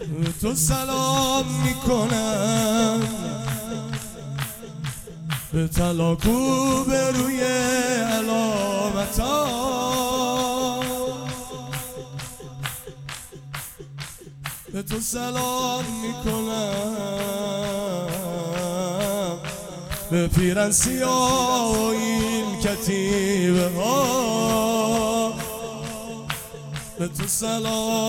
تو سلام میکنم به طلاکو به روی علامتا، به تو سلام میکنم به پیرن سیاه و این کتیبه ها، به تو سلام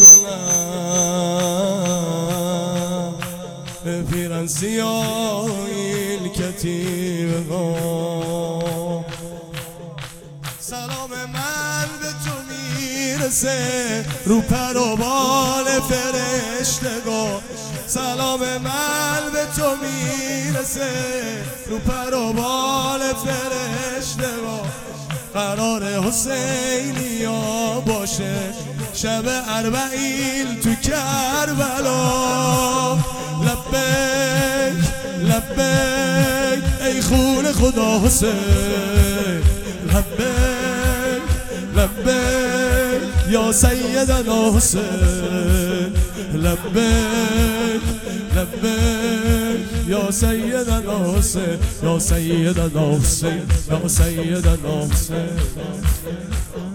میکنم به پیرن سیاه و این کتیبه ها. سلام من به تو میرسه رو پر و بال فرشتگان، سلام من به تو میرسه رو پر و بال فرشتگان. قرار حسینیا باشه شب اربعین تو کربلا. لبیک لبیک ای خون خدا حسین، لبیک لبیک یا سیدنا حسین، لبیک لبیک یا سیدنا حسین، یا سیدنا حسین، یا سیدنا حسین.